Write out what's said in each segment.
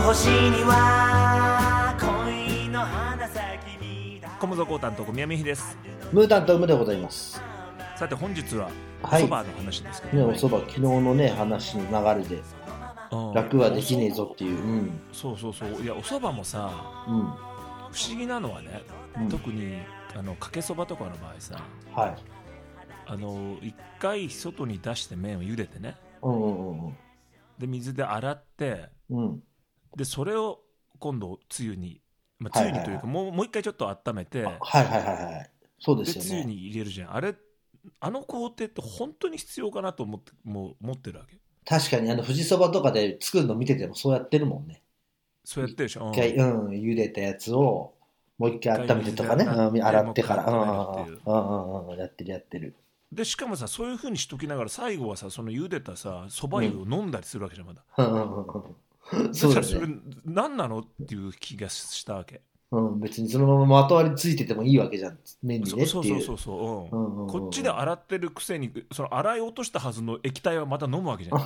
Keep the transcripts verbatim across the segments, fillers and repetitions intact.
星には恋の花咲きみたい。 小室光担当宮見です。 ムータンとムでございます。 さて本日はおはいそばの話ですけど、ね、 おそば昨日のね話の流れで楽はできねえぞっていう、うん、 そうそうそう。いやおそばもさ、 うん、 不思議なのはね、うん、特にあのかけそばとかの場合さ、 はい、 あの一回外に出して麺を茹でてね、 うんうんうん、で水で洗って、うん、でそれを今度つゆに、まあ、つゆにというか、はいはいはい、もう、もう一回ちょっと温めて、 はいはいはいはい、そうですよね。 でつゆに入れるじゃん。あれあの工程って本当に必要かなと思ってもう思ってるわけ。 確かにあの富士そばとかで作るの見ててもそうやってるもんね。 そうやってるでしょ。 一回、うん、茹でたやつをもう一回温めてとかね、洗ってから、うんうんうん、やってるやってる。 でしかもさ、そういう風にしときながら最後はさ、その茹でたさそば湯を飲んだりするわけじゃん、まだ。 うんうんうんうん、 そうだね。それ何なのっていう気がしたわけ。 うん、別にそのまままとわりついててもいいわけじゃん、麺にねっていう。 そうそうそうそう、うんうんうんうん、こっちで洗ってるくせにその洗い落としたはずの液体はまた飲むわけじゃん。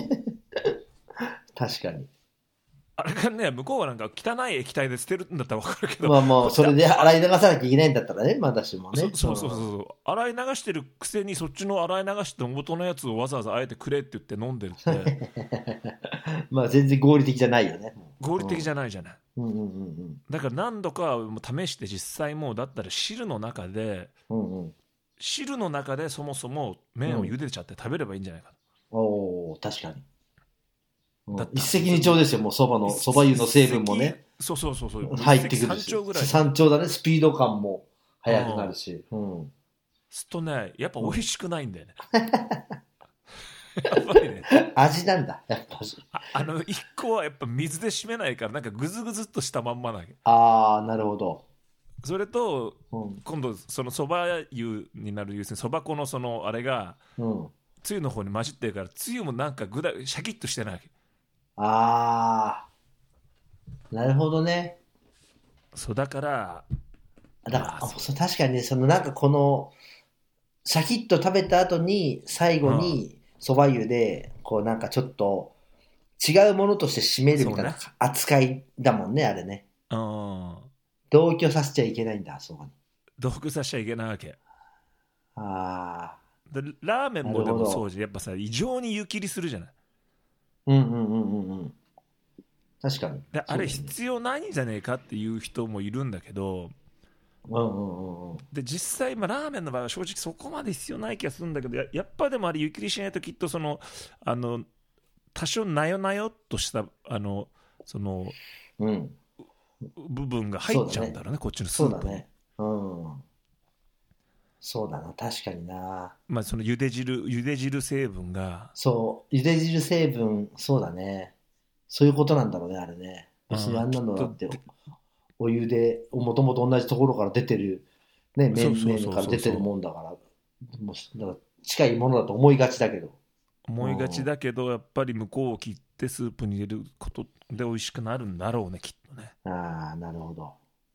確かに。 あれがね、向こうはなんか汚い液体で捨てるんだったら分かるけど、 まあもうそれで洗い流さなきゃいけないんだったらね、まだしもね。 そ, そうそうそうそう、洗い流してるくせにそっちの洗い流して元のやつをわざわざあえてくれって言って飲んでるってまあ全然合理的じゃないよね。 合理的じゃないじゃない、 うんうんうんうん、だから何度か試して実際もうだったら汁の中で、うんうん、汁の中でそもそも麺を茹でちゃって食べればいいんじゃないか、 うん、おー確かに。だ一石二鳥ですよ、もうそばのそば湯の成分もね、 そうそうそうそう入ってくるし、 三鳥ぐらい三鳥だね、スピード感も速くなるし、うん、 すっとね、やっぱ美味しくないんだよね、うん、やっぱりね味なんだやっぱしあ, あの一個はやっぱ水で締めないからなんかグズグズっとしたまんまなわけ。 ああなるほど。 それと、うん、今度そのそば湯になる要するにそば粉のそのあれが、うん、つゆの方に混じってるからつゆもなんかぐだシャキッとしてないわけ。 ああなるほどね。 そうだからだからそう確かにね、そのなんかこのシャキッと食べた後に最後にそば湯でこうなんかちょっと違うものとして締めるみたいな扱いだもんね、あれね。うん。同居させちゃいけないんだ、そこに。 同居させちゃいけないわけ。 ああ。 でラーメンもでもそうじゃやっぱさ異常に湯切りするじゃない。 うんうんうんうんうん。確かに。 であれ必要ないんじゃねえかっていう人もいるんだけど。 うんうんうんうん、で実際、まあ、ラーメンの場合は正直そこまで必要ない気がするんだけど や, やっぱでもあれ湯切りしないときっとそのあの多少なよなよっとしたあのその、うん、部分が入っちゃうんだろう ね, うねこっちのスープに。そうだね、うん、 そうだな確かにな、 まあ、その茹で汁茹で汁成分がそう茹で汁成分そうだねそういうことなんだろうねあれね。別にあんなのだってお湯でもともと同じところから出てる、ね、麺から出てるもんだからもうだから近いものだと思いがちだけど思いがちだけどやっぱり向こうを切ってスープに入れることで美味しくなるんだろうねきっとね。 ああなるほど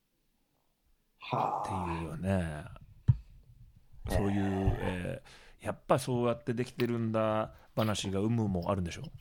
はあっていうよね。そういう、えー、やっぱそうやってできてるんだ話が有無もあるんでしょ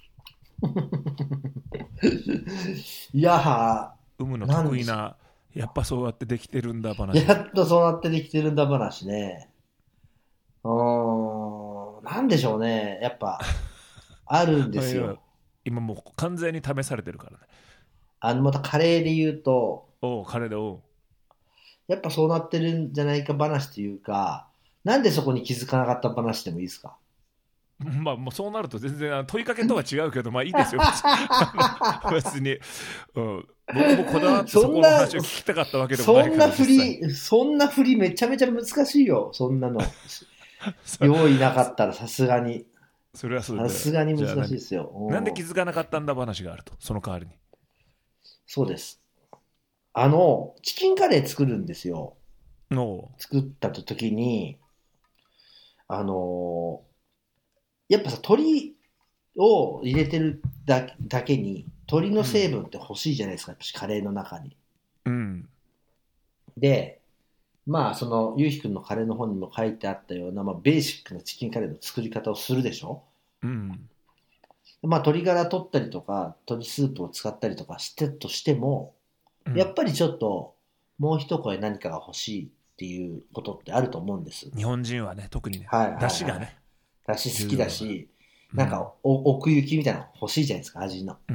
いやは有無の得意なやっぱそうやってできてるんだ話。 やっとそうやってできてるんだ話ね。うーんなんでしょうねやっぱあるんですよ今もう完全に試されてるからね。 あのまたカレーで言うとおうカレーでおうやっぱそうなってるんじゃないか話というかなんでそこに気づかなかった話でもいいですか。 まあ、もうそうなると全然問いかけとは違うけどまあいいですよ別に、うん、僕もこだわってそこの話を聞きたかったわけでもないから。 そんな振りそんな振りめちゃめちゃ難しいよそんなの用意なかったらさすがにそれはそうさすがに難しいですよ。 なんで気づかなかったんだ話があるとその代わりに。 そうですあのチキンカレー作るんですよ。作った時にあのやっぱさ鶏を入れてる だ, だけに鶏の成分って欲しいじゃないですか、うん、やっぱカレーの中に、うん、でまあそのゆうひくんのカレーの本にも書いてあったような、まあ、ベーシックなチキンカレーの作り方をするでしょ、うん、 まあ鶏ガラ取ったりとか、鶏スープを使ったりとかしてとしても、うん、やっぱりちょっと、もう一声何かが欲しいっていうことってあると思うんです。 日本人はね、特にね。 はいはいはい、 出汁がね。 出汁好きだし、なんかお、奥行きみたいなの欲しいじゃないですか、味の。 うん。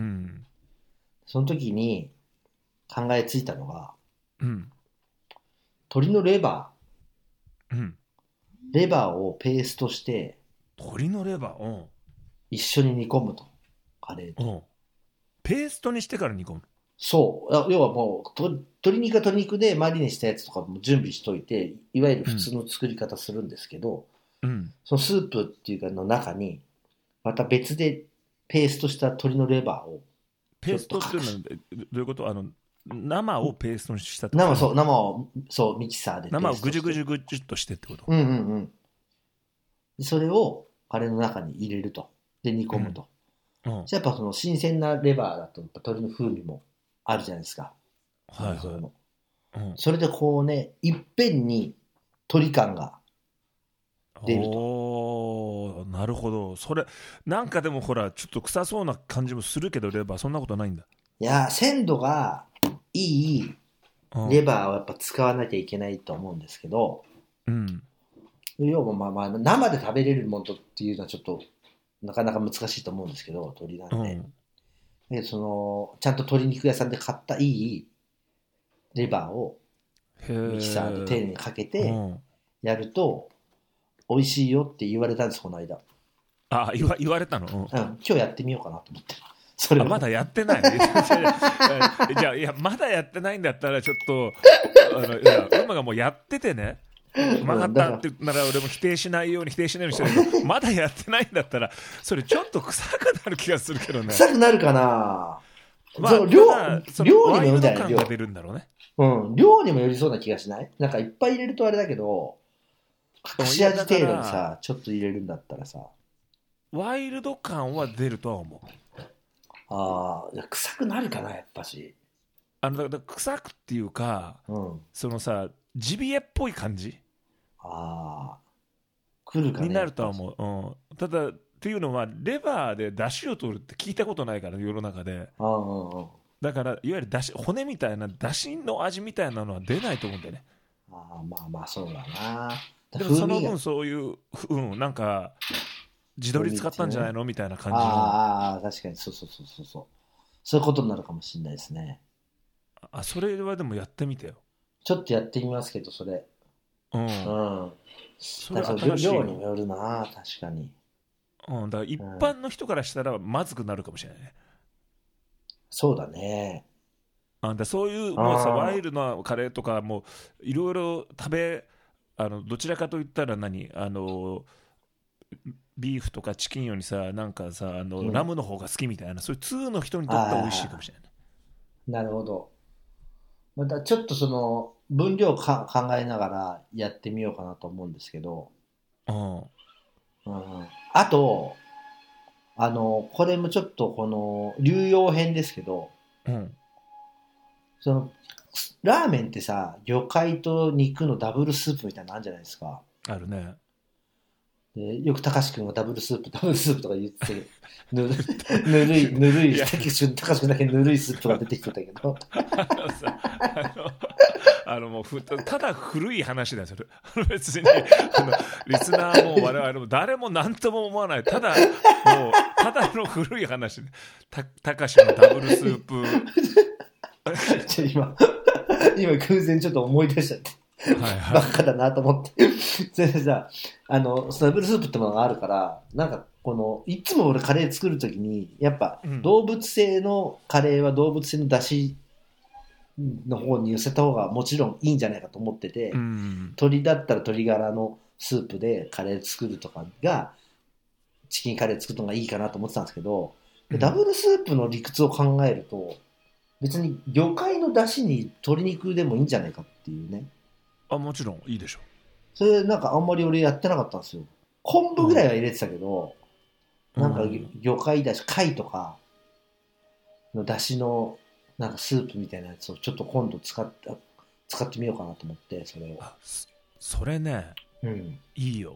その時に考えついたのが、 うん。 鶏のレバー。うん。 レバーをペーストして、 鶏のレバー、うん。 一緒に煮込むと。カレーと。 うん。ペーストにしてから煮込む。 そう。要はもう、鶏肉は鶏肉でマリネしたやつとかも準備しといて、いわゆる普通の作り方するんですけど、 うん、 そのスープっていうかの中に、また別でペーストした鶏のレバーを。 ペーストっていうのはどういうこと？あの、生をペーストにしたってこと？生、そう、生を、そう、ミキサーで生をぐじゅぐじゅぐじゅっとしてってこと？ うんうんうん。それをカレーの中に入れると。で、煮込むと。うんうん、じゃあやっぱその新鮮なレバーだと鶏の風味もあるじゃないですか。 はいはい。 うん、それでこうね、いっぺんに鶏感が出ると。 おー、なるほど。それ、なんかでもほら、ちょっと臭そうな感じもするけど、レバー、そんなことないんだ。 いや、鮮度がいいレバーをやっぱ使わなきゃいけないと思うんですけど、 うん。 要はまあまあ、生で食べれるものっていうのはちょっと、なかなか難しいと思うんですけど、鶏なんで。うんでそのちゃんと鶏肉屋さんで買ったいいレバーをミキサーで丁寧にかけてやると美味しいよって言われたんです、この間。 あ、言わ、言われたの、うんうん、今日やってみようかなと思って。それあまだやってないじゃあ、いや、まだやってないんだったらちょっと、あのいや馬がもうやっててね、うまかったってなら俺も否定しないように否定しないようにしてるけど、まだやってないんだったらそれちょっと臭くなる気がするけどね。 臭くなるかな、 まあ、その量その量にもよるんだよね。 ワイルド感が出るんだろうね。 うん、量にもよりそうな気がしない？なんかいっぱい入れるとあれだけど、隠し味程度にさ、ちょっと入れるんだったらさ、 ワイルド感は出るとは思う。 ああ、臭くなるかな、やっぱし。 あのだから臭くっていうか、うん、そのさ、ジビエっぽい感じ。 ああ、来るかね。 になるとは思う。うん、ただっていうのはレバーで出汁を取るって聞いたことないから、世の中で。 ああ、うんうん、だからいわゆる出汁、骨みたいな出汁の味みたいなのは出ないと思うんだよね。 ああ、まあまあそうだな。 でもその分そういう、うん、なんか地鶏使ったんじゃないのみたいな感じの。 ああ、確かにそうそうそうそうそう。そういうことになるかもしれないですね。 あ、それはでもやってみてよ。 ちょっとやってみますけど、それ。 うん。 うん。それは量にもよるな、確かに。 うん、だから一般の人からしたらまずくなるかもしれないね。うん、 そうだね。 あだそういうもうさ、ワイルドなカレーとかもいろいろ食べ、あのどちらかといったら何あのビーフとかチキンよりさ、なんかさ、あの、うん、ラムの方が好きみたいな、そういう通の人にとっては美味しいかもしれない。 なるほど。またちょっとその分量か考えながらやってみようかなと思うんですけど、 うんうん、あとあのこれもちょっとこの流用編ですけど、 うん、 そのラーメンってさ、魚介と肉のダブルスープみたいなのあるじゃないですか。 あるね。 でよく高橋君がダブルスープダブルスープとか言ってぬるぬるいぬるい高橋君だけぬるいスープが出てきてたけどあのあのもうふただ古い話だよそれ。別にあのリスナーも我々も誰も何とも思わない、ただもうただの古い話で、た高橋のダブルスープちょ今今偶然ちょっと思い出しちゃって、はいはい、バカだなと思ってそれでさ、あのダブルスープってものがあるから、なんかこのいつも俺カレー作るときにやっぱ動物性のカレーは動物性の出汁の方に寄せた方がもちろんいいんじゃないかと思ってて、 うん、 鶏だったら鶏ガラのスープでカレー作るとかがチキンカレー作るのがいいかなと思ってたんですけど、うん、ダブルスープの理屈を考えると別に魚介の出汁に鶏肉でもいいんじゃないかっていうね。 あ、もちろんいいでしょ。 それなんかあんまり俺やってなかったんですよ。昆布ぐらいは入れてたけど、うん、なんか魚介だし貝とかの出汁のなんかスープみたいなやつをちょっと今度使って使ってみようかなと思って、それを。 あ、それね、 うん、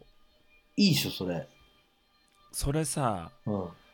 いいよ。 いいでしょそれ。 それさ、 うん、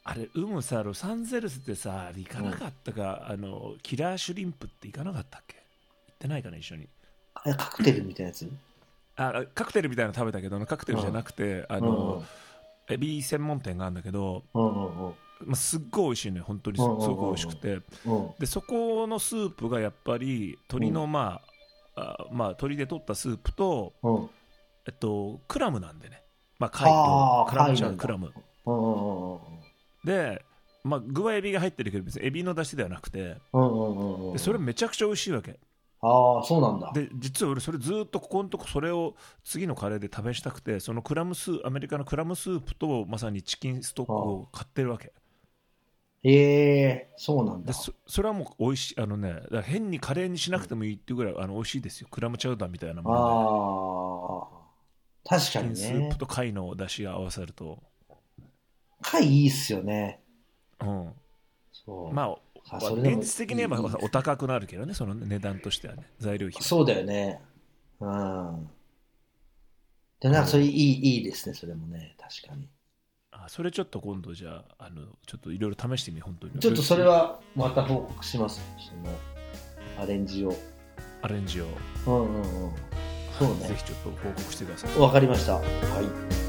あれウムさロサンゼルスってさ行かなかったか、うん、あのキラーシュリンプって行かなかったっけ？行ってないかな一緒に。 あカクテルみたいなやつあカクテルみたいなの食べたけどカクテルじゃなくて、うん、あの、うん、エビ専門店があるんだけど、うんうんうんまあ、すっごい美味しいね本当にすごく美味しくて、うんうん、でそこのスープがやっぱり鶏のまあ、うん、あまあ鶏で取ったスープと、うんえっと、クラムなんでね、まあ、貝とクラムちゃんクラム、うんうんうん、で、まあ、具はエビが入ってるけど別にエビの出汁ではなくて、うんうんうん、でそれめちゃくちゃ美味しいわけ。 ああそうなんだ。 で実は俺それずっとここのとこそれを次のカレーで試したくてそのクラムスアメリカのクラムスープとまさにチキンストックを買ってるわけ。 へえー、そうなんだ。 で そ, それはもう美味しいあのねだから変にカレーにしなくてもいいっていうぐらいあの美味しいですよ。クラムチャウダーみたいなもので。ああ確かにね。 チキンスープと貝の出汁が合わさると貝いいっすよね。 うんそうまあ現実的に言えばお高くなるけどねその値段としてはね材料費そうだよね。うんでなんかそれいい、うん、いいですねそれもね確かに。 あそれちょっと今度じゃあ、あのちょっといろいろ試してみ本当にちょっとそれはまた報告しますそのアレンジをアレンジをうんうんうんそうねぜひちょっと報告してください。 わかりましたはい。